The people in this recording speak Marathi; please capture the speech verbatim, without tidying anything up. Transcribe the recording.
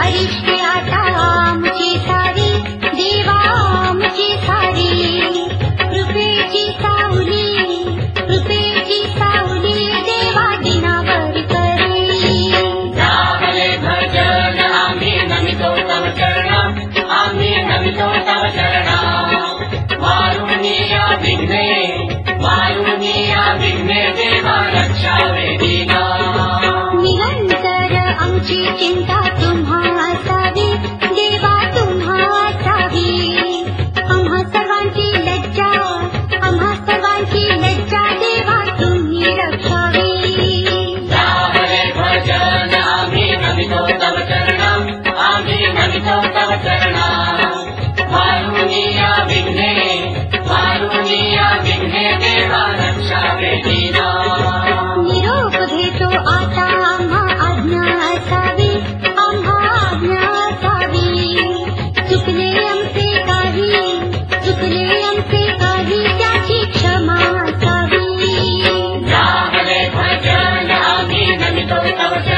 अरिष्टे आता आमची सारी देवा आमची सारी कृपेची सावली कृपेची सावली देवा दिनावर करी जागले भजन आम्ही नमितो तव चरण आम्ही नमितो तव चरण वारुणीया विघ्ने वारुणीया विघ्ने देवा रक्षावे दीना निरंतर आमची चिंता तुम्हा असावी देवा तुम्हा असावी आम्हा सर्वांची लज्जा आम्हा सर्वांची लज्जा देवा तुम्ही रक्षावी जागले भजन आम्ही नमितो तव चरण आम्ही नमितो तव चरण वारुणीया विघ्ने वारुणीया विघ्ने देवा रक्षावे दीना निरोप घेतो आता आम्हा आज्ञा असावी आम्हा आज्ञा असावी चुकले आमचे काही चुकले आमचे काही त्याची क्षमा असावी जागले भजन आम्ही नमितो तव चरण